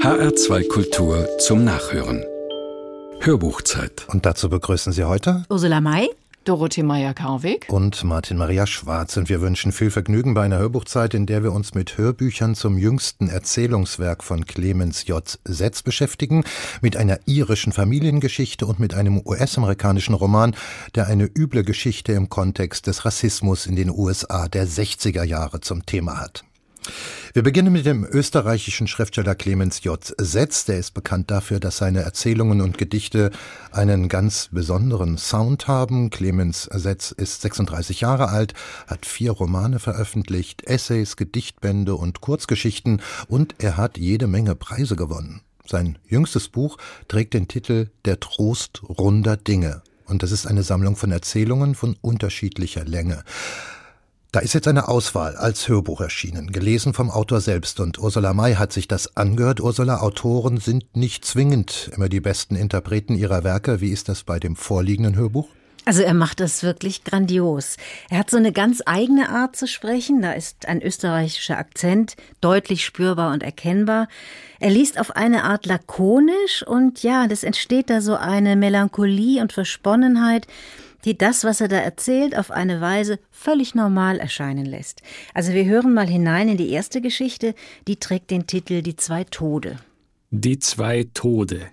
HR2 Kultur zum Nachhören. Hörbuchzeit. Und dazu begrüßen Sie heute Ursula May, Dorothee Meyer-Karwig und Martin Maria Schwarz. Und wir wünschen viel Vergnügen bei einer Hörbuchzeit, in der wir uns mit Hörbüchern zum jüngsten Erzählungswerk von Clemens J. Setz beschäftigen, mit einer irischen Familiengeschichte und mit einem US-amerikanischen Roman, der eine üble Geschichte im Kontext des Rassismus in den USA der 60er Jahre zum Thema hat. Wir beginnen mit dem österreichischen Schriftsteller Clemens J. Setz. Der ist bekannt dafür, dass seine Erzählungen und Gedichte einen ganz besonderen Sound haben. Clemens Setz ist 36 Jahre alt, hat 4 Romane veröffentlicht, Essays, Gedichtbände und Kurzgeschichten, und er hat jede Menge Preise gewonnen. Sein jüngstes Buch trägt den Titel »Der Trost runder Dinge«, und das ist eine Sammlung von Erzählungen von unterschiedlicher Länge. Da ist jetzt eine Auswahl als Hörbuch erschienen, gelesen vom Autor selbst, und Ursula May hat sich das angehört. Ursula, Autoren sind nicht zwingend immer die besten Interpreten ihrer Werke. Wie ist das bei dem vorliegenden Hörbuch? Also er macht das wirklich grandios. Er hat so eine ganz eigene Art zu sprechen. Da ist ein österreichischer Akzent deutlich spürbar und erkennbar. Er liest auf eine Art lakonisch, und ja, das entsteht da so eine Melancholie und Versponnenheit, die das, was er da erzählt, auf eine Weise völlig normal erscheinen lässt. Also wir hören mal hinein in die erste Geschichte, die trägt den Titel »Die 2 Tode«. Die 2 Tode.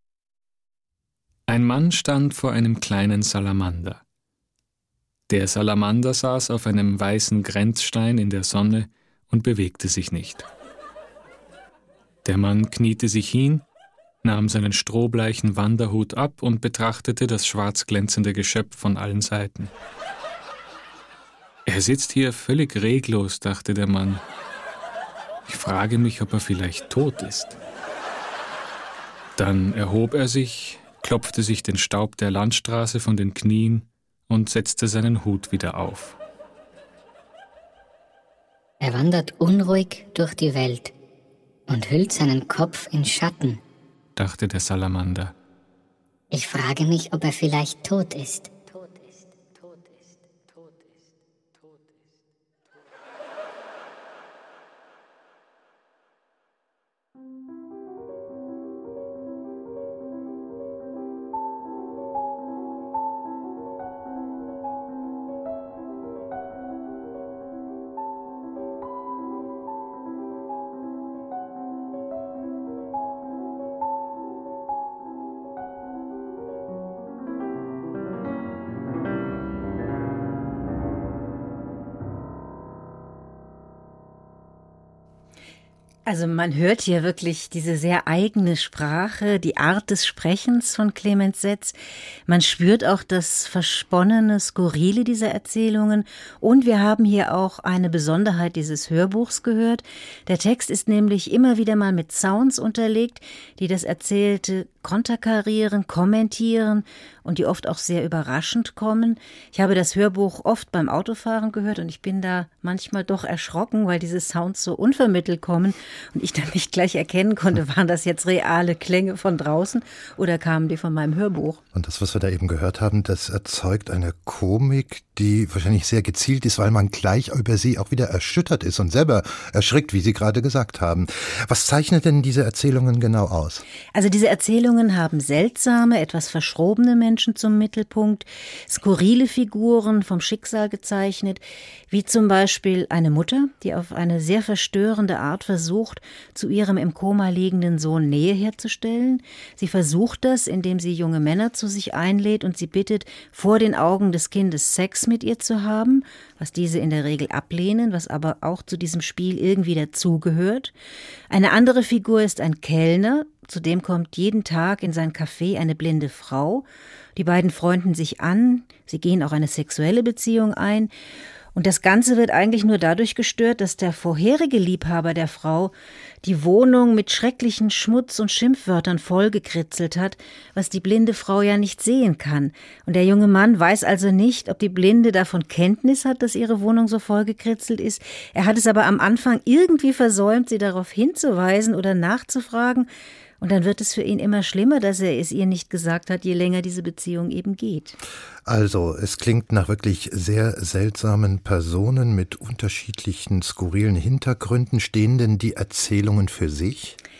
Ein Mann stand vor einem kleinen Salamander. Der Salamander saß auf einem weißen Grenzstein in der Sonne und bewegte sich nicht. Der Mann kniete sich hin, nahm seinen strohbleichen Wanderhut ab und betrachtete das schwarz glänzende Geschöpf von allen Seiten. Er sitzt hier völlig reglos, dachte der Mann. Ich frage mich, ob er vielleicht tot ist. Dann erhob er sich, klopfte sich den Staub der Landstraße von den Knien und setzte seinen Hut wieder auf. Er wandert unruhig durch die Welt und hüllt seinen Kopf in Schatten, dachte der Salamander. Ich frage mich, ob er vielleicht tot ist. Also man hört hier wirklich diese sehr eigene Sprache, die Art des Sprechens von Clemens Setz. Man spürt auch das versponnene, skurrile dieser Erzählungen. Und wir haben hier auch eine Besonderheit dieses Hörbuchs gehört. Der Text ist nämlich immer wieder mal mit Sounds unterlegt, die das Erzählte konterkarieren, kommentieren und die oft auch sehr überraschend kommen. Ich habe das Hörbuch oft beim Autofahren gehört und ich bin da manchmal doch erschrocken, weil diese Sounds so unvermittelt kommen und ich dann nicht gleich erkennen konnte, waren das jetzt reale Klänge von draußen oder kamen die von meinem Hörbuch. Und das, was wir da eben gehört haben, das erzeugt eine Komik, die wahrscheinlich sehr gezielt ist, weil man gleich über sie auch wieder erschüttert ist und selber erschrickt, wie Sie gerade gesagt haben. Was zeichnet denn diese Erzählungen genau aus? Also diese Erzählungen haben seltsame, etwas verschrobene Menschen zum Mittelpunkt, skurrile Figuren vom Schicksal gezeichnet, wie zum Beispiel eine Mutter, die auf eine sehr verstörende Art versucht, zu ihrem im Koma liegenden Sohn Nähe herzustellen. Sie versucht das, indem sie junge Männer zu sich einlädt und sie bittet, vor den Augen des Kindes Sex mit ihr zu haben, was diese in der Regel ablehnen, was aber auch zu diesem Spiel irgendwie dazugehört. Eine andere Figur ist ein Kellner, zudem kommt jeden Tag in sein Café eine blinde Frau. Die beiden freunden sich an, sie gehen auch eine sexuelle Beziehung ein. Und das Ganze wird eigentlich nur dadurch gestört, dass der vorherige Liebhaber der Frau die Wohnung mit schrecklichen Schmutz- und Schimpfwörtern vollgekritzelt hat, was die blinde Frau ja nicht sehen kann. Und der junge Mann weiß also nicht, ob die Blinde davon Kenntnis hat, dass ihre Wohnung so vollgekritzelt ist. Er hat es aber am Anfang irgendwie versäumt, sie darauf hinzuweisen oder nachzufragen. Und dann wird es für ihn immer schlimmer, dass er es ihr nicht gesagt hat, je länger diese Beziehung eben geht. Also, es klingt nach wirklich sehr seltsamen Personen mit unterschiedlichen skurrilen Hintergründen. Stehen denn die Erzählungen für sich?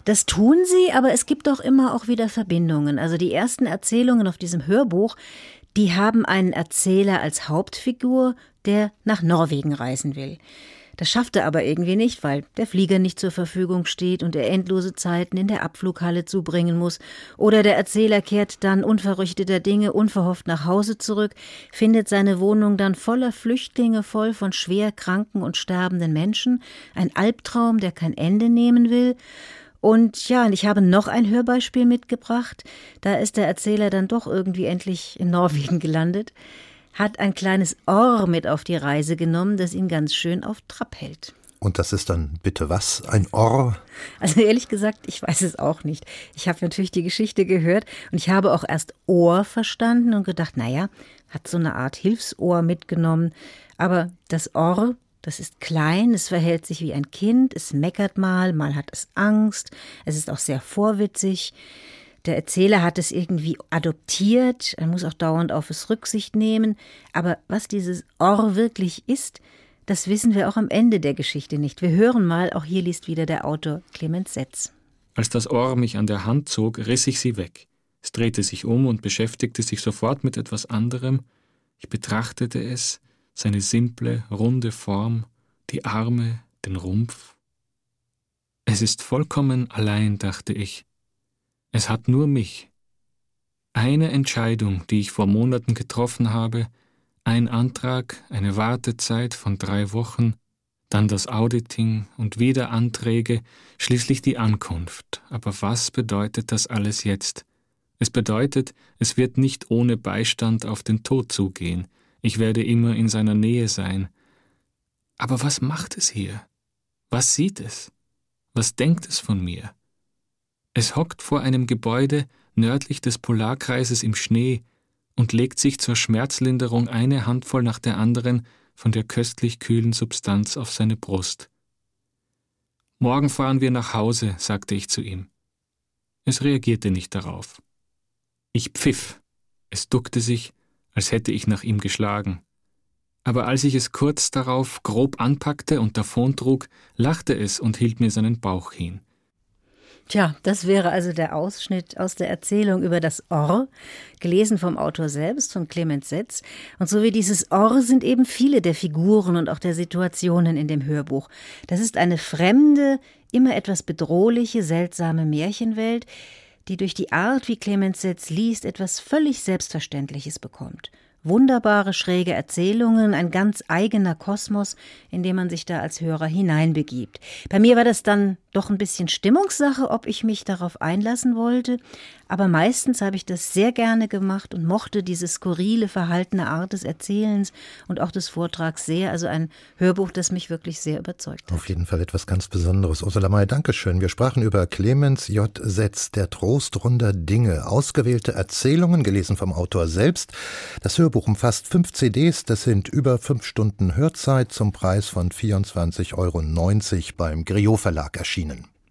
Das tun sie, aber es gibt auch immer auch wieder Verbindungen. Also die ersten Erzählungen auf diesem Hörbuch, die haben einen Erzähler als Hauptfigur, der nach Norwegen reisen will. Das schafft er aber irgendwie nicht, weil der Flieger nicht zur Verfügung steht und er endlose Zeiten in der Abflughalle zubringen muss. Oder der Erzähler kehrt dann unverrichteter Dinge unverhofft nach Hause zurück, findet seine Wohnung dann voller Flüchtlinge, voll von schwer kranken und sterbenden Menschen. Ein Albtraum, der kein Ende nehmen will. Und ja, ich habe noch ein Hörbeispiel mitgebracht. Da ist der Erzähler dann doch irgendwie endlich in Norwegen gelandet, hat ein kleines Ohr mit auf die Reise genommen, das ihn ganz schön auf Trab hält. Und das ist dann bitte was? Ein Ohr? Also ehrlich gesagt, ich weiß es auch nicht. Ich habe natürlich die Geschichte gehört und ich habe auch erst Ohr verstanden und gedacht, naja, hat so eine Art Hilfsohr mitgenommen. Aber das Ohr, das ist klein, es verhält sich wie ein Kind, es meckert mal hat es Angst, es ist auch sehr vorwitzig. Der Erzähler hat es irgendwie adoptiert, er muss auch dauernd auf es Rücksicht nehmen. Aber was dieses Ohr wirklich ist, das wissen wir auch am Ende der Geschichte nicht. Wir hören mal, auch hier liest wieder der Autor Clemens Setz. Als das Ohr mich an der Hand zog, riss ich sie weg. Es drehte sich um und beschäftigte sich sofort mit etwas anderem. Ich betrachtete es, seine simple, runde Form, die Arme, den Rumpf. Es ist vollkommen allein, dachte ich. Es hat nur mich. Eine Entscheidung, die ich vor Monaten getroffen habe, ein Antrag, eine Wartezeit von 3 Wochen, dann das Auditing und wieder Anträge, schließlich die Ankunft. Aber was bedeutet das alles jetzt? Es bedeutet, es wird nicht ohne Beistand auf den Tod zugehen. Ich werde immer in seiner Nähe sein. Aber was macht es hier? Was sieht es? Was denkt es von mir? Es hockt vor einem Gebäude nördlich des Polarkreises im Schnee und legt sich zur Schmerzlinderung eine Handvoll nach der anderen von der köstlich kühlen Substanz auf seine Brust. »Morgen fahren wir nach Hause«, sagte ich zu ihm. Es reagierte nicht darauf. Ich pfiff. Es duckte sich, als hätte ich nach ihm geschlagen. Aber als ich es kurz darauf grob anpackte und davontrug, lachte es und hielt mir seinen Bauch hin. Tja, das wäre also der Ausschnitt aus der Erzählung über das Ohr, gelesen vom Autor selbst, von Clemens Setz. Und so wie dieses Ohr sind eben viele der Figuren und auch der Situationen in dem Hörbuch. Das ist eine fremde, immer etwas bedrohliche, seltsame Märchenwelt, die durch die Art, wie Clemens Setz liest, etwas völlig Selbstverständliches bekommt. Wunderbare, schräge Erzählungen, ein ganz eigener Kosmos, in den man sich da als Hörer hineinbegibt. Bei mir war das dann doch ein bisschen Stimmungssache, ob ich mich darauf einlassen wollte, aber meistens habe ich das sehr gerne gemacht und mochte diese skurrile, verhaltene Art des Erzählens und auch des Vortrags sehr. Also ein Hörbuch, das mich wirklich sehr überzeugt hat. Auf jeden Fall etwas ganz Besonderes. Ursula May, Dankeschön. Wir sprachen über Clemens J. Setz, der Trost runder Dinge. Ausgewählte Erzählungen, gelesen vom Autor selbst. Das Hörbuch umfasst 5 CDs, das sind über 5 Stunden Hörzeit zum Preis von 24,90 € beim Griot Verlag erschienen.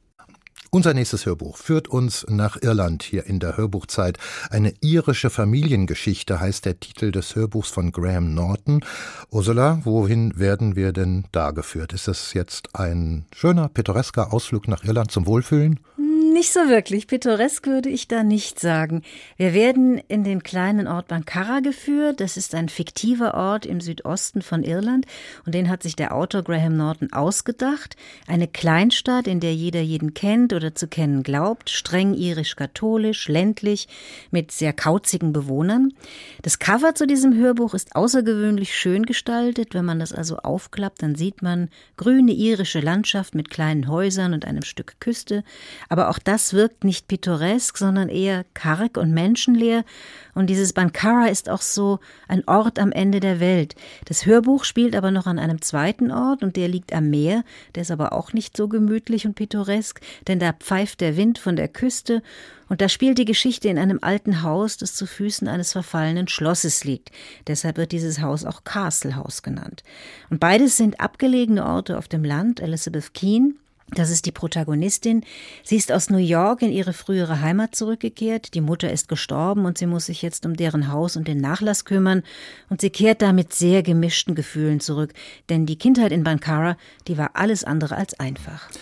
Unser nächstes Hörbuch führt uns nach Irland hier in der Hörbuchzeit. Eine irische Familiengeschichte heißt der Titel des Hörbuchs von Graham Norton. Ursula, wohin werden wir denn da geführt? Ist das jetzt ein schöner, pittoresker Ausflug nach Irland zum Wohlfühlen? Nicht so wirklich. Pittoresk würde ich da nicht sagen. Wir werden in den kleinen Ort Bancarra geführt. Das ist ein fiktiver Ort im Südosten von Irland und den hat sich der Autor Graham Norton ausgedacht. Eine Kleinstadt, in der jeder jeden kennt oder zu kennen glaubt, streng irisch-katholisch, ländlich, mit sehr kauzigen Bewohnern. Das Cover zu diesem Hörbuch ist außergewöhnlich schön gestaltet. Wenn man das also aufklappt, dann sieht man grüne irische Landschaft mit kleinen Häusern und einem Stück Küste. Aber auch das wirkt nicht pittoresk, sondern eher karg und menschenleer. Und dieses Bancarra ist auch so ein Ort am Ende der Welt. Das Hörbuch spielt aber noch an einem zweiten Ort und der liegt am Meer. Der ist aber auch nicht so gemütlich und pittoresk, denn da pfeift der Wind von der Küste und da spielt die Geschichte in einem alten Haus, das zu Füßen eines verfallenen Schlosses liegt. Deshalb wird dieses Haus auch Castle House genannt. Und beides sind abgelegene Orte auf dem Land. Elizabeth Keane, das ist die Protagonistin. Sie ist aus New York in ihre frühere Heimat zurückgekehrt. Die Mutter ist gestorben und sie muss sich jetzt um deren Haus und den Nachlass kümmern. Und sie kehrt da mit sehr gemischten Gefühlen zurück. Denn die Kindheit in Bancarra, die war alles andere als einfach.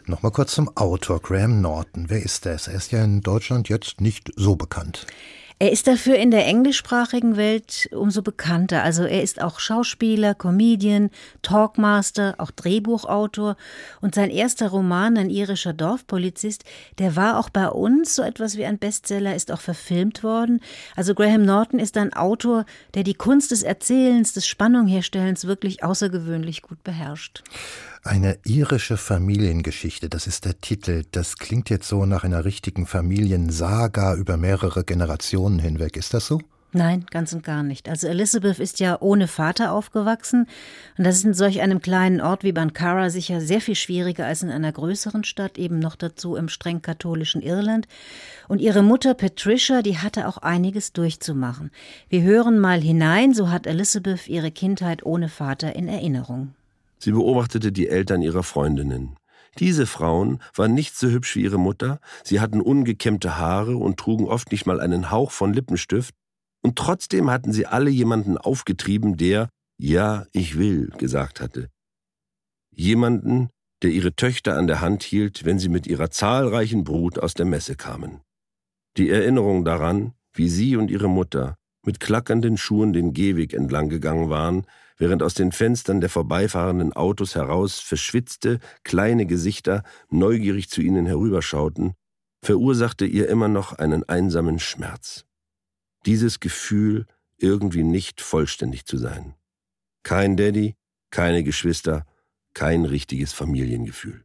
Nochmal kurz zum Autor, Graham Norton. Wer ist das? Er ist ja in Deutschland jetzt nicht so bekannt. Er ist dafür in der englischsprachigen Welt umso bekannter. Also er ist auch Schauspieler, Comedian, Talkmaster, auch Drehbuchautor. Und sein erster Roman, Ein irischer Dorfpolizist, der war auch bei uns so etwas wie ein Bestseller, ist auch verfilmt worden. Also Graham Norton ist ein Autor, der die Kunst des Erzählens, des Spannungherstellens wirklich außergewöhnlich gut beherrscht. Eine irische Familiengeschichte, das ist der Titel. Das klingt jetzt so nach einer richtigen Familiensaga über mehrere Generationen hinweg. Ist das so? Nein, ganz und gar nicht. Also Elizabeth ist ja ohne Vater aufgewachsen und das ist in solch einem kleinen Ort wie Bancarra sicher sehr viel schwieriger als in einer größeren Stadt, eben noch dazu im streng katholischen Irland. Und ihre Mutter Patricia, die hatte auch einiges durchzumachen. Wir hören mal hinein, so hat Elizabeth ihre Kindheit ohne Vater in Erinnerung. Sie beobachtete die Eltern ihrer Freundinnen. Diese Frauen waren nicht so hübsch wie ihre Mutter, sie hatten ungekämmte Haare und trugen oft nicht mal einen Hauch von Lippenstift, und trotzdem hatten sie alle jemanden aufgetrieben, der »Ja, ich will« gesagt hatte. Jemanden, der ihre Töchter an der Hand hielt, wenn sie mit ihrer zahlreichen Brut aus der Messe kamen. Die Erinnerung daran, wie sie und ihre Mutter mit klackernden Schuhen den Gehweg entlang gegangen waren, während aus den Fenstern der vorbeifahrenden Autos heraus verschwitzte, kleine Gesichter neugierig zu ihnen herüberschauten, verursachte ihr immer noch einen einsamen Schmerz. Dieses Gefühl, irgendwie nicht vollständig zu sein. Kein Daddy, keine Geschwister, kein richtiges Familiengefühl.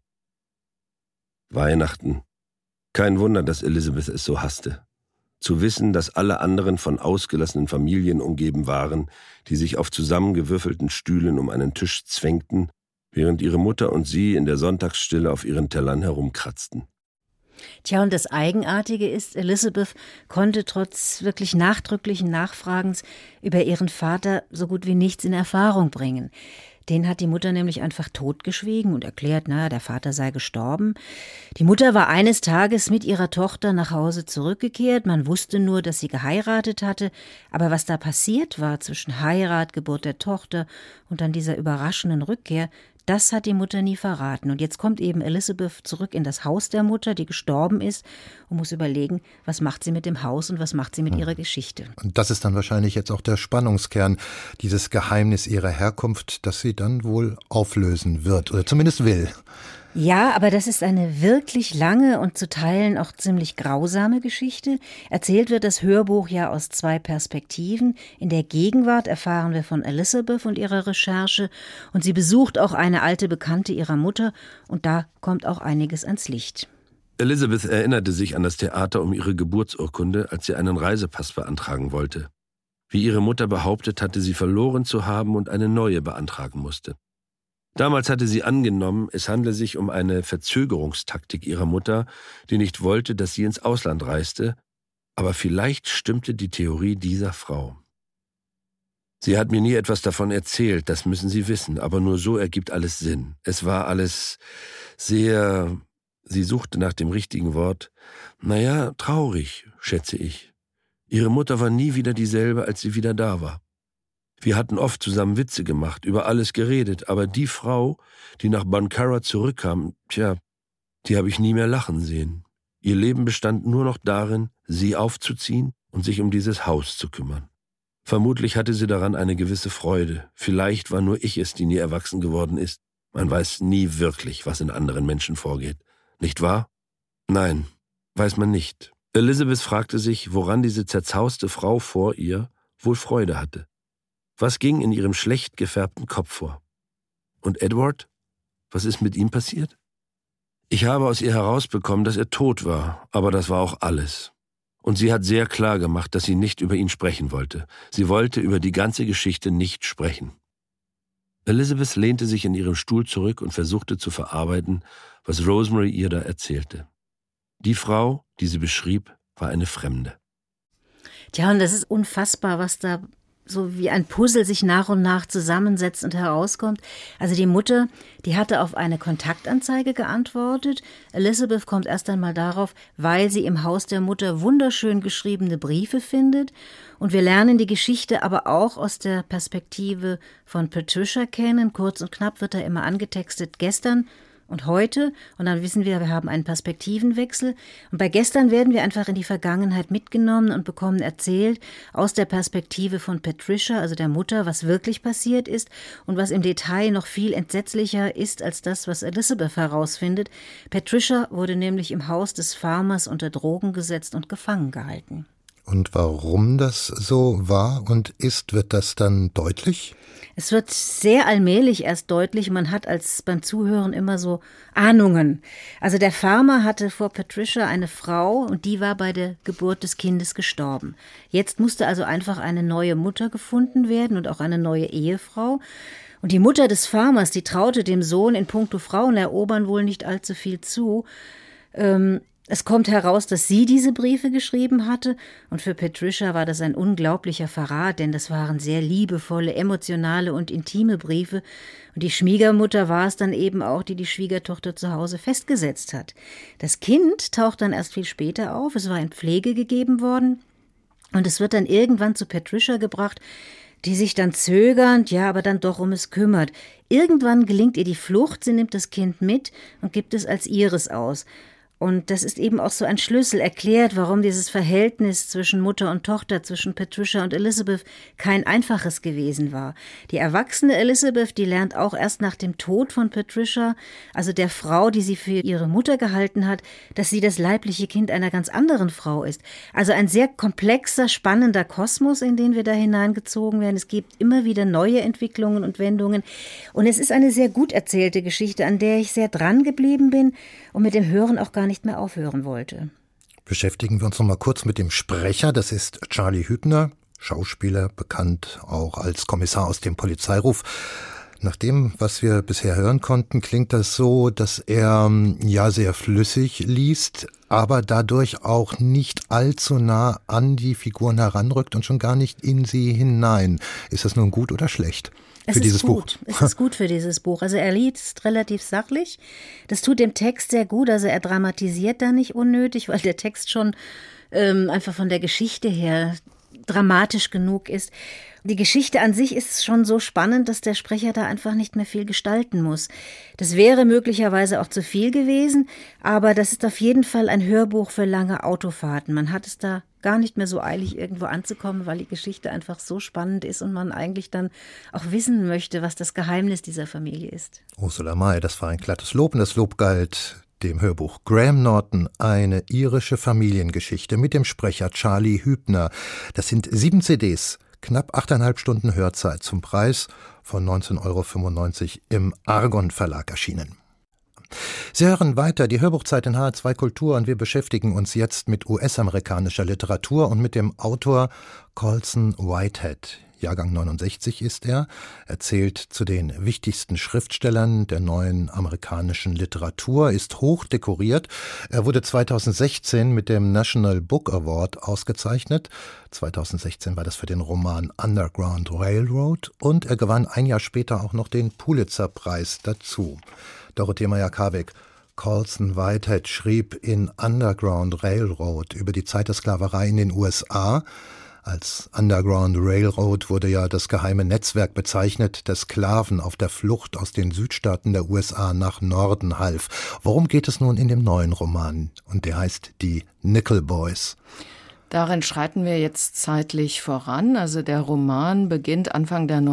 Weihnachten. Kein Wunder, dass Elizabeth es so hasste. Zu wissen, dass alle anderen von ausgelassenen Familien umgeben waren, die sich auf zusammengewürfelten Stühlen um einen Tisch zwängten, während ihre Mutter und sie in der Sonntagsstille auf ihren Tellern herumkratzten. Tja, und das Eigenartige ist, Elizabeth konnte trotz wirklich nachdrücklichen Nachfragens über ihren Vater so gut wie nichts in Erfahrung bringen. Den hat die Mutter nämlich einfach totgeschwiegen und erklärt, der Vater sei gestorben. Die Mutter war eines Tages mit ihrer Tochter nach Hause zurückgekehrt. Man wusste nur, dass sie geheiratet hatte. Aber was da passiert war zwischen Heirat, Geburt der Tochter und dann dieser überraschenden Rückkehr, das hat die Mutter nie verraten. Und jetzt kommt eben Elizabeth zurück in das Haus der Mutter, die gestorben ist, und muss überlegen, was macht sie mit dem Haus und was macht sie mit ihrer Geschichte. Und das ist dann wahrscheinlich jetzt auch der Spannungskern, dieses Geheimnis ihrer Herkunft, das sie dann wohl auflösen wird oder zumindest will. Ja, aber das ist eine wirklich lange und zu Teilen auch ziemlich grausame Geschichte. Erzählt wird das Hörbuch ja aus 2 Perspektiven. In der Gegenwart erfahren wir von Elizabeth und ihrer Recherche und sie besucht auch eine alte Bekannte ihrer Mutter und da kommt auch einiges ans Licht. Elizabeth erinnerte sich an das Theater um ihre Geburtsurkunde, als sie einen Reisepass beantragen wollte. Wie ihre Mutter behauptet, hatte sie verloren zu haben und eine neue beantragen musste. Damals hatte sie angenommen, es handle sich um eine Verzögerungstaktik ihrer Mutter, die nicht wollte, dass sie ins Ausland reiste, aber vielleicht stimmte die Theorie dieser Frau. Sie hat mir nie etwas davon erzählt, das müssen Sie wissen, aber nur so ergibt alles Sinn. Es war alles sehr, sie suchte nach dem richtigen Wort, traurig, schätze ich. Ihre Mutter war nie wieder dieselbe, als sie wieder da war. Wir hatten oft zusammen Witze gemacht, über alles geredet, aber die Frau, die nach Bancarra zurückkam, die habe ich nie mehr lachen sehen. Ihr Leben bestand nur noch darin, sie aufzuziehen und sich um dieses Haus zu kümmern. Vermutlich hatte sie daran eine gewisse Freude. Vielleicht war nur ich es, die nie erwachsen geworden ist. Man weiß nie wirklich, was in anderen Menschen vorgeht. Nicht wahr? Nein, weiß man nicht. Elizabeth fragte sich, woran diese zerzauste Frau vor ihr wohl Freude hatte. Was ging in ihrem schlecht gefärbten Kopf vor? Und Edward? Was ist mit ihm passiert? Ich habe aus ihr herausbekommen, dass er tot war, aber das war auch alles. Und sie hat sehr klar gemacht, dass sie nicht über ihn sprechen wollte. Sie wollte über die ganze Geschichte nicht sprechen. Elizabeth lehnte sich in ihrem Stuhl zurück und versuchte zu verarbeiten, was Rosemary ihr da erzählte. Die Frau, die sie beschrieb, war eine Fremde. Tja, und das ist unfassbar, was da so wie ein Puzzle sich nach und nach zusammensetzt und herauskommt. Also die Mutter, die hatte auf eine Kontaktanzeige geantwortet. Elizabeth kommt erst einmal darauf, weil sie im Haus der Mutter wunderschön geschriebene Briefe findet. Und wir lernen die Geschichte aber auch aus der Perspektive von Patricia kennen. Kurz und knapp wird da immer angetextet. Gestern und heute, und dann wissen wir haben einen Perspektivenwechsel. Und bei gestern werden wir einfach in die Vergangenheit mitgenommen und bekommen erzählt aus der Perspektive von Patricia, also der Mutter, was wirklich passiert ist und was im Detail noch viel entsetzlicher ist als das, was Elizabeth herausfindet. Patricia wurde nämlich im Haus des Farmers unter Drogen gesetzt und gefangen gehalten. Und warum das so war und ist, wird das dann deutlich? Es wird sehr allmählich erst deutlich. Man hat beim Zuhören immer so Ahnungen. Also der Farmer hatte vor Patricia eine Frau und die war bei der Geburt des Kindes gestorben. Jetzt musste also einfach eine neue Mutter gefunden werden und auch eine neue Ehefrau. Und die Mutter des Farmers, die traute dem Sohn in puncto Frauenerobern wohl nicht allzu viel zu. Es kommt heraus, dass sie diese Briefe geschrieben hatte und für Patricia war das ein unglaublicher Verrat, denn das waren sehr liebevolle, emotionale und intime Briefe und die Schwiegermutter war es dann eben auch, die die Schwiegertochter zu Hause festgesetzt hat. Das Kind taucht dann erst viel später auf, es war in Pflege gegeben worden und es wird dann irgendwann zu Patricia gebracht, die sich dann zögernd, ja, aber dann doch um es kümmert. Irgendwann gelingt ihr die Flucht, sie nimmt das Kind mit und gibt es als ihres aus. Und das ist eben auch so ein Schlüssel, erklärt, warum dieses Verhältnis zwischen Mutter und Tochter, zwischen Patricia und Elizabeth kein einfaches gewesen war. Die erwachsene Elizabeth, die lernt auch erst nach dem Tod von Patricia, also der Frau, die sie für ihre Mutter gehalten hat, dass sie das leibliche Kind einer ganz anderen Frau ist. Also ein sehr komplexer, spannender Kosmos, in den wir da hineingezogen werden. Es gibt immer wieder neue Entwicklungen und Wendungen. Und es ist eine sehr gut erzählte Geschichte, an der ich sehr dran geblieben bin und mit dem Hören auch gar nicht mehr aufhören wollte. Beschäftigen wir uns noch mal kurz mit dem Sprecher. Das ist Charlie Hübner, Schauspieler, bekannt auch als Kommissar aus dem Polizeiruf. Nach dem, was wir bisher hören konnten, klingt das so, dass er ja sehr flüssig liest, aber dadurch auch nicht allzu nah an die Figuren heranrückt und schon gar nicht in sie hinein. Ist das nun gut oder schlecht? Es ist gut für dieses Buch. Also er liest relativ sachlich. Das tut dem Text sehr gut. Also er dramatisiert da nicht unnötig, weil der Text schon einfach von der Geschichte her dramatisch genug ist. Die Geschichte an sich ist schon so spannend, dass der Sprecher da einfach nicht mehr viel gestalten muss. Das wäre möglicherweise auch zu viel gewesen, aber das ist auf jeden Fall ein Hörbuch für lange Autofahrten. Man hat es da gar nicht mehr so eilig, irgendwo anzukommen, weil die Geschichte einfach so spannend ist und man eigentlich dann auch wissen möchte, was das Geheimnis dieser Familie ist. Ursula May, das war ein glattes Lob und das Lob galt dem Hörbuch Graham Norton, eine irische Familiengeschichte mit dem Sprecher Charlie Hübner. Das sind 7 CDs, knapp 8,5 Stunden Hörzeit zum Preis von 19,95 € im Argon Verlag erschienen. Sie hören weiter die Hörbuchzeit in HR2 Kultur und wir beschäftigen uns jetzt mit US-amerikanischer Literatur und mit dem Autor Colson Whitehead. Jahrgang 69 ist er, zählt zu den wichtigsten Schriftstellern der neuen amerikanischen Literatur, ist hoch dekoriert. Er wurde 2016 mit dem National Book Award ausgezeichnet. 2016 war das für den Roman Underground Railroad und er gewann ein Jahr später auch noch den Pulitzer-Preis dazu. Dorothee Meyer-Karweg, Colson Whitehead schrieb in Underground Railroad über die Zeit der Sklaverei in den USA. Als Underground Railroad wurde ja das geheime Netzwerk bezeichnet, das Sklaven auf der Flucht aus den Südstaaten der USA nach Norden half. Worum geht es nun in dem neuen Roman? Und der heißt Die Nickel Boys. Darin schreiten wir jetzt zeitlich voran. Also der Roman beginnt Anfang der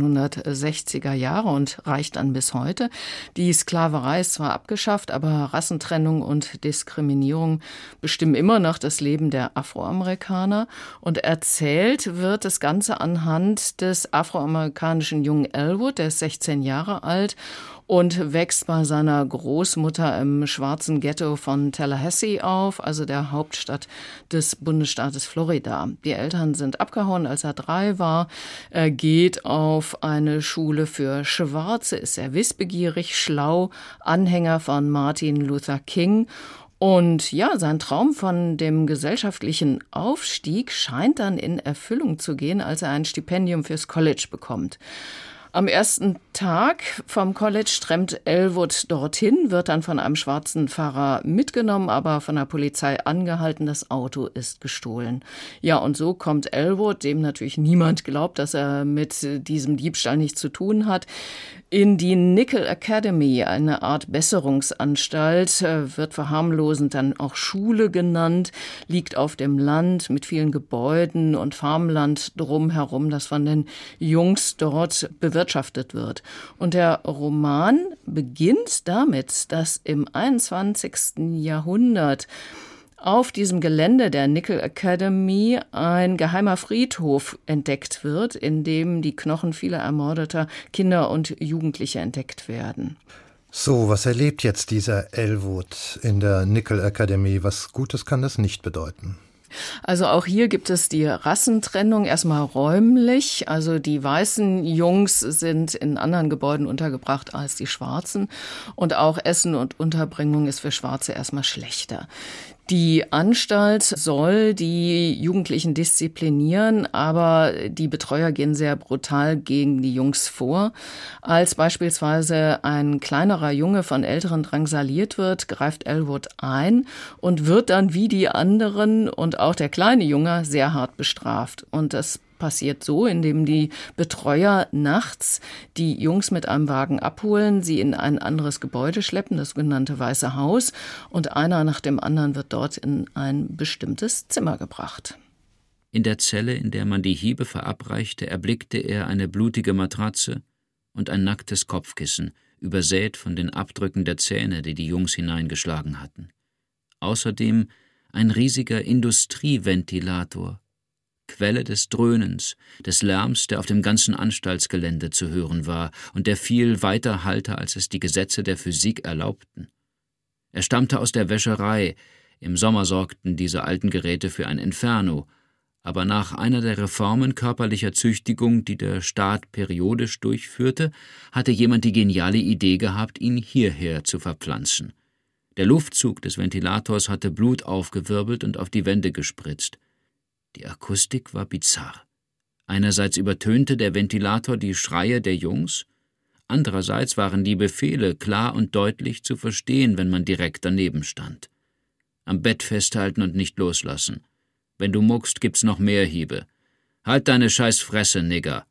1960er Jahre und reicht dann bis heute. Die Sklaverei ist zwar abgeschafft, aber Rassentrennung und Diskriminierung bestimmen immer noch das Leben der Afroamerikaner. Und erzählt wird das Ganze anhand des afroamerikanischen jungen Elwood, der ist 16 Jahre alt und wächst bei seiner Großmutter im schwarzen Ghetto von Tallahassee auf, also der Hauptstadt des Bundesstaates Florida. Die Eltern sind abgehauen, als er 3 war. Er geht auf eine Schule für Schwarze, ist sehr wissbegierig, schlau, Anhänger von Martin Luther King. Und ja, sein Traum von dem gesellschaftlichen Aufstieg scheint dann in Erfüllung zu gehen, als er ein Stipendium fürs College bekommt. Am ersten Tag vom College stürmt Elwood dorthin, wird dann von einem schwarzen Fahrer mitgenommen, aber von der Polizei angehalten. Das Auto ist gestohlen. Ja, und so kommt Elwood, dem natürlich niemand glaubt, dass er mit diesem Diebstahl nichts zu tun hat, In die Nickel Academy, eine Art Besserungsanstalt, wird verharmlosend dann auch Schule genannt, liegt auf dem Land mit vielen Gebäuden und Farmland drumherum, das von den Jungs dort bewirtschaftet wird. Und der Roman beginnt damit, dass im 21. Jahrhundert auf diesem Gelände der Nickel Academy ein geheimer Friedhof entdeckt wird, in dem die Knochen vieler ermordeter Kinder und Jugendliche entdeckt werden. So, was erlebt jetzt dieser Elwood in der Nickel Academy? Was Gutes kann das nicht bedeuten. Also auch hier gibt es die Rassentrennung erstmal räumlich. Also die weißen Jungs sind in anderen Gebäuden untergebracht als die Schwarzen. Und auch Essen und Unterbringung ist für Schwarze erstmal schlechter. Die Anstalt soll die Jugendlichen disziplinieren, aber die Betreuer gehen sehr brutal gegen die Jungs vor. Als beispielsweise ein kleinerer Junge von Älteren drangsaliert wird, greift Elwood ein und wird dann wie die anderen und auch der kleine Junge sehr hart bestraft. Und das passiert so, indem die Betreuer nachts die Jungs mit einem Wagen abholen, sie in ein anderes Gebäude schleppen, das sogenannte Weiße Haus, und einer nach dem anderen wird dort in ein bestimmtes Zimmer gebracht. In der Zelle, in der man die Hiebe verabreichte, erblickte er eine blutige Matratze und ein nacktes Kopfkissen, übersät von den Abdrücken der Zähne, die die Jungs hineingeschlagen hatten. Außerdem ein riesiger Industrieventilator, Quelle des Dröhnens, des Lärms, der auf dem ganzen Anstaltsgelände zu hören war und der viel weiter hallte, als es die Gesetze der Physik erlaubten. Er stammte aus der Wäscherei, im Sommer sorgten diese alten Geräte für ein Inferno, aber nach einer der Reformen körperlicher Züchtigung, die der Staat periodisch durchführte, hatte jemand die geniale Idee gehabt, ihn hierher zu verpflanzen. Der Luftzug des Ventilators hatte Blut aufgewirbelt und auf die Wände gespritzt. Die Akustik war bizarr. Einerseits übertönte der Ventilator die Schreie der Jungs, andererseits waren die Befehle klar und deutlich zu verstehen, wenn man direkt daneben stand. Am Bett festhalten und nicht loslassen. Wenn du muckst, gibt's noch mehr Hiebe. Halt deine scheiß Fresse, Nigger.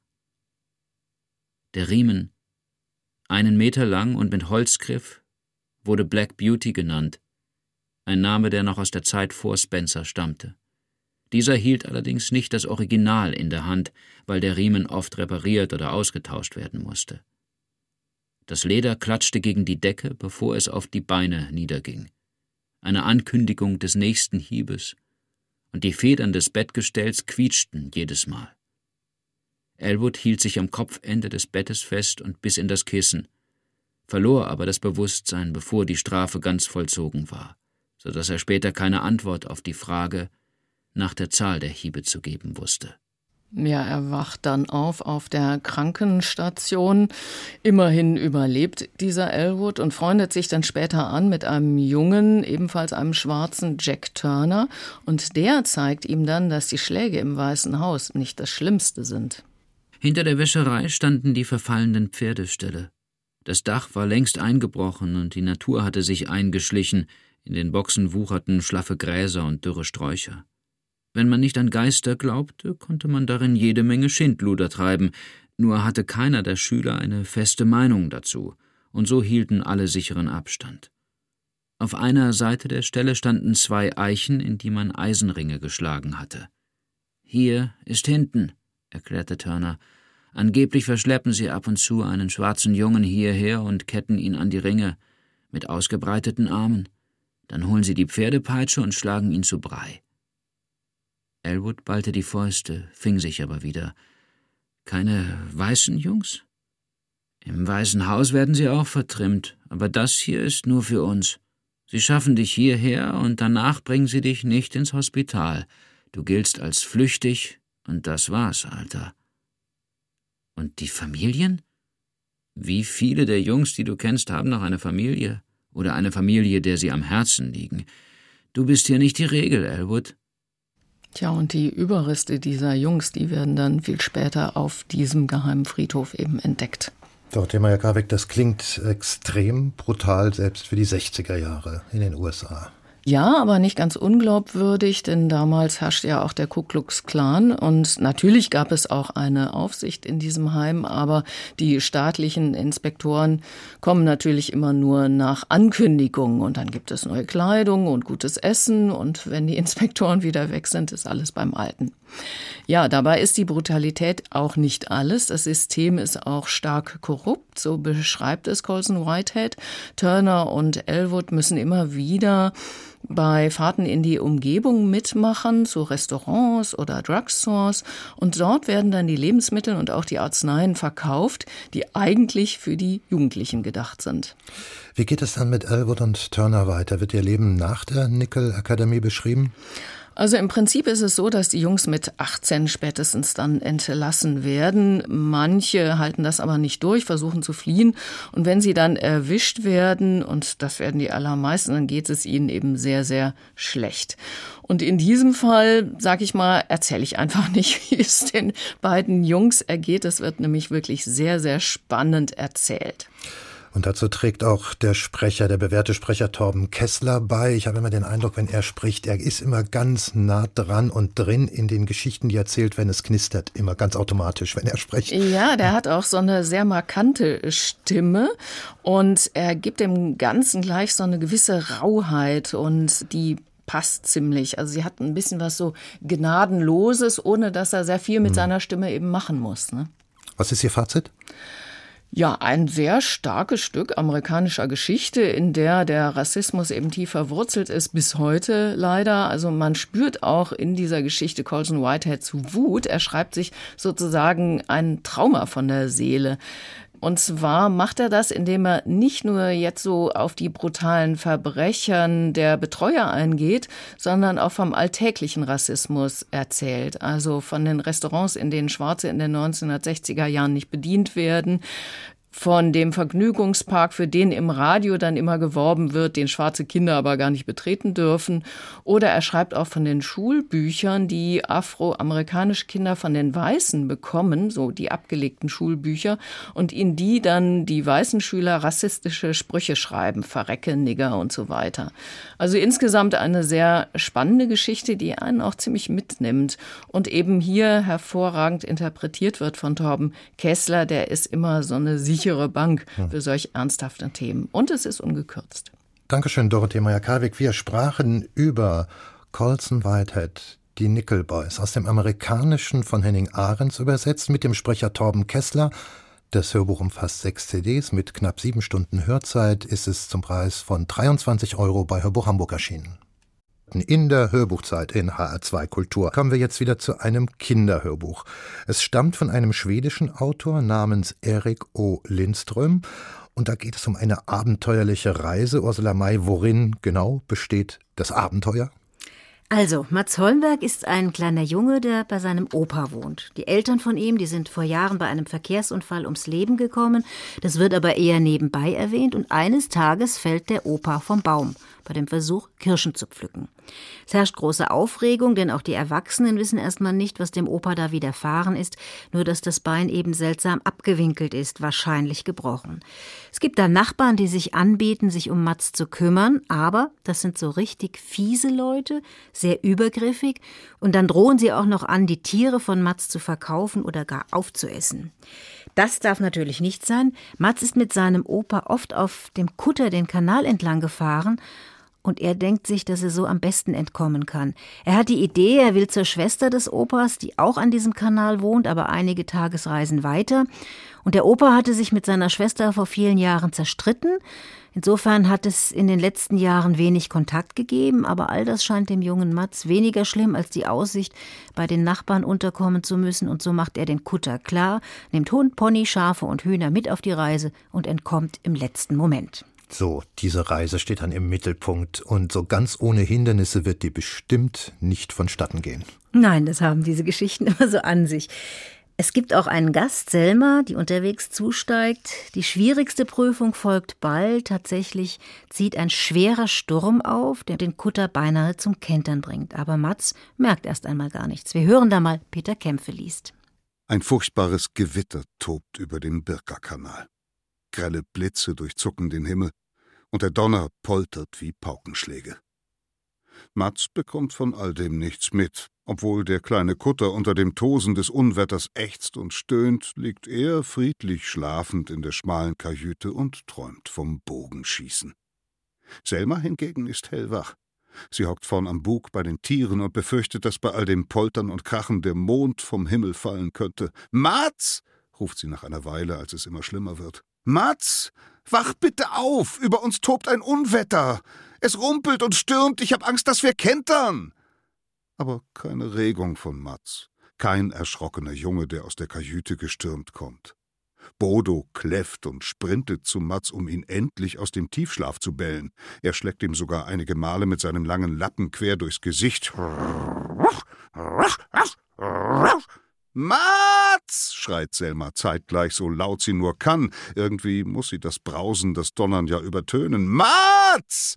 Der Riemen, 1 Meter lang und mit Holzgriff, wurde Black Beauty genannt, ein Name, der noch aus der Zeit vor Spencer stammte. Dieser hielt allerdings nicht das Original in der Hand, weil der Riemen oft repariert oder ausgetauscht werden musste. Das Leder klatschte gegen die Decke, bevor es auf die Beine niederging. Eine Ankündigung des nächsten Hiebes, und die Federn des Bettgestells quietschten jedes Mal. Elwood hielt sich am Kopfende des Bettes fest und biss in das Kissen, verlor aber das Bewusstsein, bevor die Strafe ganz vollzogen war, so dass er später keine Antwort auf die Frage nach der Zahl der Hiebe zu geben wusste. Ja, er wacht dann auf der Krankenstation. Immerhin überlebt dieser Elwood und freundet sich dann später an mit einem Jungen, ebenfalls einem Schwarzen, Jack Turner. Und der zeigt ihm dann, dass die Schläge im Weißen Haus nicht das Schlimmste sind. Hinter der Wäscherei standen die verfallenden Pferdeställe. Das Dach war längst eingebrochen und die Natur hatte sich eingeschlichen. In den Boxen wucherten schlaffe Gräser und dürre Sträucher. Wenn man nicht an Geister glaubte, konnte man darin jede Menge Schindluder treiben, nur hatte keiner der Schüler eine feste Meinung dazu, und so hielten alle sicheren Abstand. Auf einer Seite der Stelle standen 2 Eichen, in die man Eisenringe geschlagen hatte. »Hier ist hinten«, erklärte Turner. »Angeblich verschleppen sie ab und zu einen schwarzen Jungen hierher und ketten ihn an die Ringe, mit ausgebreiteten Armen. Dann holen sie die Pferdepeitsche und schlagen ihn zu Brei.« Elwood ballte die Fäuste, fing sich aber wieder. »Keine weißen Jungs? Im Weißen Haus werden sie auch vertrimmt, aber das hier ist nur für uns. Sie schaffen dich hierher und danach bringen sie dich nicht ins Hospital. Du giltst als flüchtig und das war's, Alter.« »Und die Familien? Wie viele der Jungs, die du kennst, haben noch eine Familie? Oder eine Familie, der sie am Herzen liegen? Du bist hier nicht die Regel, Elwood.« Tja, und die Überreste dieser Jungs, die werden dann viel später auf diesem geheimen Friedhof eben entdeckt. Doch, Thema Herr Karweg, das klingt extrem brutal, selbst für die 60er Jahre in den USA. Ja, aber nicht ganz unglaubwürdig, denn damals herrschte ja auch der Ku Klux Klan und natürlich gab es auch eine Aufsicht in diesem Heim, aber die staatlichen Inspektoren kommen natürlich immer nur nach Ankündigung und dann gibt es neue Kleidung und gutes Essen und wenn die Inspektoren wieder weg sind, ist alles beim Alten. Ja, dabei ist die Brutalität auch nicht alles. Das System ist auch stark korrupt, so beschreibt es Colson Whitehead. Turner und Elwood müssen immer wieder bei Fahrten in die Umgebung mitmachen, zu Restaurants oder Drugstores. Und dort werden dann die Lebensmittel und auch die Arzneien verkauft, die eigentlich für die Jugendlichen gedacht sind. Wie geht es dann mit Elwood und Turner weiter? Wird ihr Leben nach der Nickel Academy beschrieben? Also im Prinzip ist es so, dass die Jungs mit 18 spätestens dann entlassen werden. Manche halten das aber nicht durch, versuchen zu fliehen. Und wenn sie dann erwischt werden, und das werden die allermeisten, dann geht es ihnen eben sehr, sehr schlecht. Und in diesem Fall, sag ich mal, erzähle ich einfach nicht, wie es den beiden Jungs ergeht. Es wird nämlich wirklich sehr, sehr spannend erzählt. Und dazu trägt auch der bewährte Sprecher Torben Kessler bei. Ich habe immer den Eindruck, wenn er spricht, er ist immer ganz nah dran und drin in den Geschichten, die er erzählt, wenn es knistert, immer ganz automatisch, wenn er spricht. Ja, der hat auch so eine sehr markante Stimme und er gibt dem Ganzen gleich so eine gewisse Rauheit und die passt ziemlich. Also sie hat ein bisschen was so Gnadenloses, ohne dass er sehr viel mit seiner Stimme eben machen muss. Ne? Was ist Ihr Fazit? Ja, ein sehr starkes Stück amerikanischer Geschichte, in der Rassismus eben tief verwurzelt ist, bis heute leider. Also man spürt auch in dieser Geschichte Colson Whitehead zu Wut. Er schreibt sich sozusagen ein Trauma von der Seele. Und zwar macht er das, indem er nicht nur jetzt so auf die brutalen Verbrechen der Betreuer eingeht, sondern auch vom alltäglichen Rassismus erzählt. Also von den Restaurants, in denen Schwarze in den 1960er Jahren nicht bedient werden, von dem Vergnügungspark, für den im Radio dann immer geworben wird, den schwarze Kinder aber gar nicht betreten dürfen. Oder er schreibt auch von den Schulbüchern, die afroamerikanische Kinder von den Weißen bekommen, so die abgelegten Schulbücher, und in die dann die weißen Schüler rassistische Sprüche schreiben, verrecke, Nigger und so weiter. Also insgesamt eine sehr spannende Geschichte, die einen auch ziemlich mitnimmt und eben hier hervorragend interpretiert wird von Torben Kessler, der ist immer so eine sichere Bank für solch ernsthafte Themen. Und es ist ungekürzt. Dankeschön, Dorothee Meyer-Karwig. Wir sprachen über Colson Whitehead, die Nickel Boys, aus dem Amerikanischen von Henning Ahrens übersetzt, mit dem Sprecher Torben Kessler. Das Hörbuch umfasst 6 CDs. Mit knapp 7 Stunden Hörzeit ist es zum Preis von 23 € bei Hörbuch Hamburg erschienen. In der Hörbuchzeit in HR2 Kultur kommen wir jetzt wieder zu einem Kinderhörbuch. Es stammt von einem schwedischen Autor namens Erik O. Lindström und da geht es um eine abenteuerliche Reise. Ursula May, worin genau besteht das Abenteuer? Also, Mats Holmberg ist ein kleiner Junge, der bei seinem Opa wohnt. Die Eltern von ihm, die sind vor Jahren bei einem Verkehrsunfall ums Leben gekommen. Das wird aber eher nebenbei erwähnt und eines Tages fällt der Opa vom Baum bei dem Versuch, Kirschen zu pflücken. Es herrscht große Aufregung, denn auch die Erwachsenen wissen erstmal nicht, was dem Opa da widerfahren ist, nur dass das Bein eben seltsam abgewinkelt ist, wahrscheinlich gebrochen. Es gibt da Nachbarn, die sich anbieten, sich um Mats zu kümmern, aber das sind so richtig fiese Leute, sehr übergriffig und dann drohen sie auch noch an, die Tiere von Mats zu verkaufen oder gar aufzuessen. Das darf natürlich nicht sein. Mats ist mit seinem Opa oft auf dem Kutter den Kanal entlang gefahren und er denkt sich, dass er so am besten entkommen kann. Er hat die Idee, er will zur Schwester des Opas, die auch an diesem Kanal wohnt, aber einige Tagesreisen weiter. Und der Opa hatte sich mit seiner Schwester vor vielen Jahren zerstritten. Insofern hat es in den letzten Jahren wenig Kontakt gegeben, aber all das scheint dem jungen Mats weniger schlimm als die Aussicht, bei den Nachbarn unterkommen zu müssen. Und so macht er den Kutter klar, nimmt Hund, Pony, Schafe und Hühner mit auf die Reise und entkommt im letzten Moment. So, diese Reise steht dann im Mittelpunkt und so ganz ohne Hindernisse wird die bestimmt nicht vonstatten gehen. Nein, das haben diese Geschichten immer so an sich. Es gibt auch einen Gast, Selma, die unterwegs zusteigt. Die schwierigste Prüfung folgt bald. Tatsächlich zieht ein schwerer Sturm auf, der den Kutter beinahe zum Kentern bringt. Aber Mats merkt erst einmal gar nichts. Wir hören da mal, Peter Kämpfe liest. Ein furchtbares Gewitter tobt über dem Birka-Kanal. Grelle Blitze durchzucken den Himmel und der Donner poltert wie Paukenschläge. Mats bekommt von all dem nichts mit. Obwohl der kleine Kutter unter dem Tosen des Unwetters ächzt und stöhnt, liegt er friedlich schlafend in der schmalen Kajüte und träumt vom Bogenschießen. Selma hingegen ist hellwach. Sie hockt vorn am Bug bei den Tieren und befürchtet, dass bei all dem Poltern und Krachen der Mond vom Himmel fallen könnte. »Mats«, ruft sie nach einer Weile, als es immer schlimmer wird. »Mats, wach bitte auf! Über uns tobt ein Unwetter! Es rumpelt und stürmt, ich hab Angst, dass wir kentern!« Aber keine Regung von Mats, kein erschrockener Junge, der aus der Kajüte gestürmt kommt. Bodo kläfft und sprintet zu Mats, um ihn endlich aus dem Tiefschlaf zu bellen. Er schlägt ihm sogar einige Male mit seinem langen Lappen quer durchs Gesicht. »Mats«, schreit Selma zeitgleich, so laut sie nur kann. Irgendwie muss sie das Brausen, das Donnern ja übertönen. »Mats!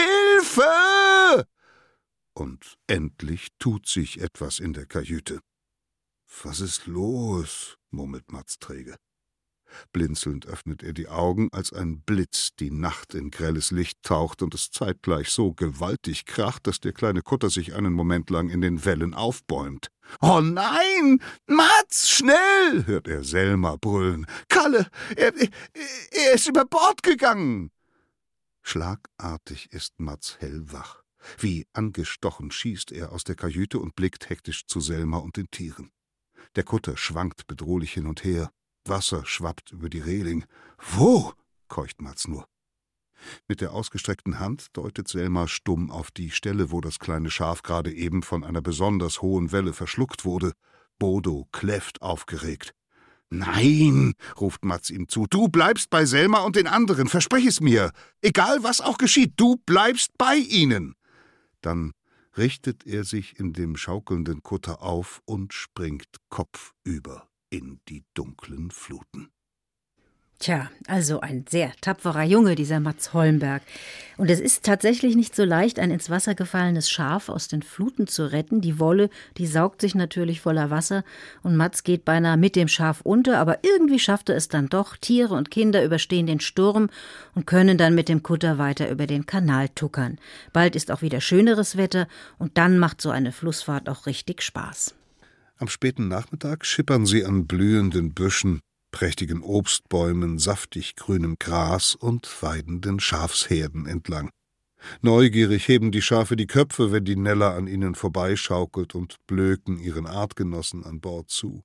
Hilfe!« Und endlich tut sich etwas in der Kajüte. »Was ist los?«, murmelt Mats träge. Blinzelnd öffnet er die Augen, als ein Blitz die Nacht in grelles Licht taucht und es zeitgleich so gewaltig kracht, dass der kleine Kutter sich einen Moment lang in den Wellen aufbäumt. »Oh nein! Mats, schnell!« hört er Selma brüllen. »Kalle, er ist über Bord gegangen!« Schlagartig ist Mats hellwach. Wie angestochen schießt er aus der Kajüte und blickt hektisch zu Selma und den Tieren. Der Kutter schwankt bedrohlich hin und her. Wasser schwappt über die Reling. »Wo?« keucht Mats nur. Mit der ausgestreckten Hand deutet Selma stumm auf die Stelle, wo das kleine Schaf gerade eben von einer besonders hohen Welle verschluckt wurde. Bodo kläfft aufgeregt. »Nein«, ruft Mats ihm zu, »du bleibst bei Selma und den anderen, versprich es mir. Egal, was auch geschieht, du bleibst bei ihnen.« Dann richtet er sich in dem schaukelnden Kutter auf und springt kopfüber in die dunklen Fluten. Tja, also ein sehr tapferer Junge, dieser Mats Holmberg. Und es ist tatsächlich nicht so leicht, ein ins Wasser gefallenes Schaf aus den Fluten zu retten. Die Wolle, die saugt sich natürlich voller Wasser und Mats geht beinahe mit dem Schaf unter, aber irgendwie schafft er es dann doch. Tiere und Kinder überstehen den Sturm und können dann mit dem Kutter weiter über den Kanal tuckern. Bald ist auch wieder schöneres Wetter und dann macht so eine Flussfahrt auch richtig Spaß. Am späten Nachmittag schippern sie an blühenden Büschen, prächtigen Obstbäumen, saftig grünem Gras und weidenden Schafsherden entlang. Neugierig heben die Schafe die Köpfe, wenn die Nella an ihnen vorbeischaukelt und blöken ihren Artgenossen an Bord zu.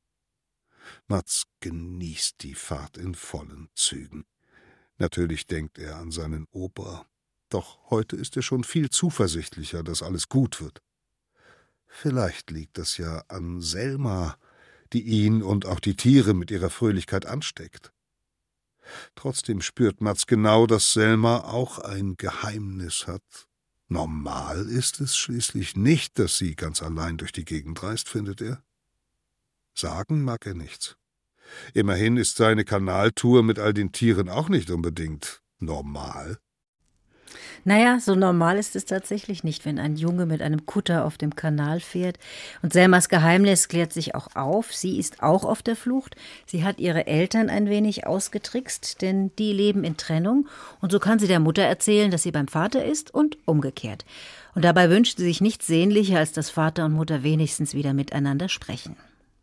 Mats genießt die Fahrt in vollen Zügen. Natürlich denkt er an seinen Opa, doch heute ist er schon viel zuversichtlicher, dass alles gut wird. Vielleicht liegt das ja an Selma, die ihn und auch die Tiere mit ihrer Fröhlichkeit ansteckt. Trotzdem spürt Mats genau, dass Selma auch ein Geheimnis hat. Normal ist es schließlich nicht, dass sie ganz allein durch die Gegend reist, findet er. Sagen mag er nichts. Immerhin ist seine Kanaltour mit all den Tieren auch nicht unbedingt normal. Naja, so normal ist es tatsächlich nicht, wenn ein Junge mit einem Kutter auf dem Kanal fährt. Und Selmas Geheimnis klärt sich auch auf. Sie ist auch auf der Flucht. Sie hat ihre Eltern ein wenig ausgetrickst, denn die leben in Trennung. Und so kann sie der Mutter erzählen, dass sie beim Vater ist und umgekehrt. Und dabei wünscht sie sich nichts sehnlicher, als dass Vater und Mutter wenigstens wieder miteinander sprechen.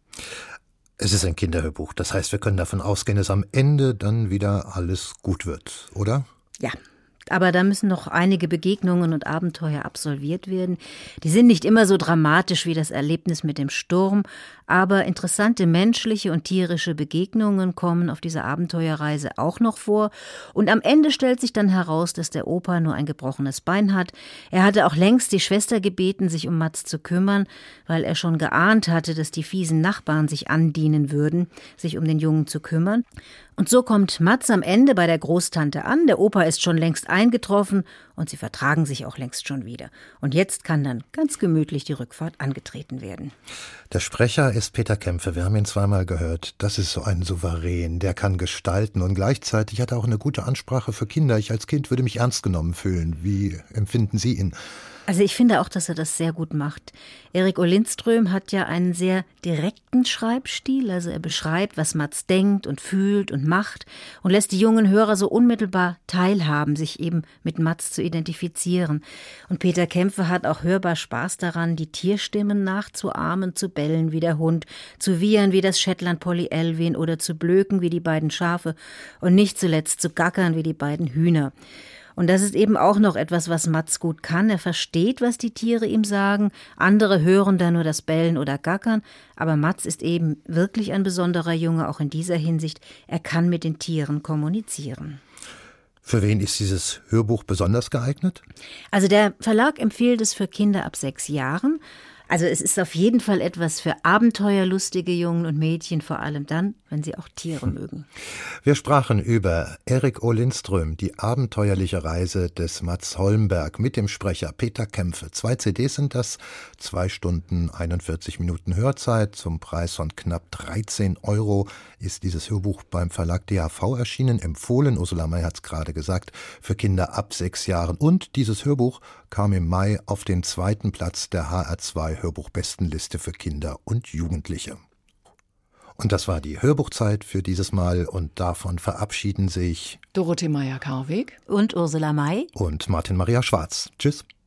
Es ist ein Kinderhörbuch. Das heißt, wir können davon ausgehen, dass am Ende dann wieder alles gut wird, oder? Ja. Aber da müssen noch einige Begegnungen und Abenteuer absolviert werden. Die sind nicht immer so dramatisch wie das Erlebnis mit dem Sturm, aber interessante menschliche und tierische Begegnungen kommen auf dieser Abenteuerreise auch noch vor. Und am Ende stellt sich dann heraus, dass der Opa nur ein gebrochenes Bein hat. Er hatte auch längst die Schwester gebeten, sich um Mats zu kümmern, weil er schon geahnt hatte, dass die fiesen Nachbarn sich andienen würden, sich um den Jungen zu kümmern. Und so kommt Mats am Ende bei der Großtante an. Der Opa ist schon längst eingetroffen und sie vertragen sich auch längst schon wieder. Und jetzt kann dann ganz gemütlich die Rückfahrt angetreten werden. Der Sprecher ist Peter Kämpfe. Wir haben ihn zweimal gehört. Das ist so ein Souverän, der kann gestalten und gleichzeitig hat er auch eine gute Ansprache für Kinder. Ich als Kind würde mich ernst genommen fühlen. Wie empfinden Sie ihn? Also ich finde auch, dass er das sehr gut macht. Erik O. Lindström hat ja einen sehr direkten Schreibstil. Also er beschreibt, was Matz denkt und fühlt und macht und lässt die jungen Hörer so unmittelbar teilhaben, sich eben mit Matz zu identifizieren. Und Peter Kämpfe hat auch hörbar Spaß daran, die Tierstimmen nachzuahmen, zu bellen wie der Hund, zu wiehern wie das Shetland Polly Elwin oder zu blöken wie die beiden Schafe und nicht zuletzt zu gackern wie die beiden Hühner. Und das ist eben auch noch etwas, was Matz gut kann. Er versteht, was die Tiere ihm sagen. Andere hören da nur das Bellen oder Gackern. Aber Matz ist eben wirklich ein besonderer Junge, auch in dieser Hinsicht. Er kann mit den Tieren kommunizieren. Für wen ist dieses Hörbuch besonders geeignet? Also der Verlag empfiehlt es für Kinder ab 6 Jahren. Also es ist auf jeden Fall etwas für abenteuerlustige Jungen und Mädchen, vor allem dann, wenn sie auch Tiere mögen. Wir sprachen über Erik O. Lindström, die abenteuerliche Reise des Matz Holmberg mit dem Sprecher Peter Kämpfe. 2 CDs sind das, 2 Stunden 41 Minuten Hörzeit. Zum Preis von knapp 13 € ist dieses Hörbuch beim Verlag DAV erschienen. Empfohlen, Ursula May hat es gerade gesagt, für Kinder ab 6 Jahren. Und dieses Hörbuch kam im Mai auf den 2. Platz der HR2 Hörbuchbestenliste für Kinder und Jugendliche. Und das war die Hörbuchzeit für dieses Mal und davon verabschieden sich Dorothee Meyer-Karweg und Ursula May und Martin Maria Schwarz. Tschüss.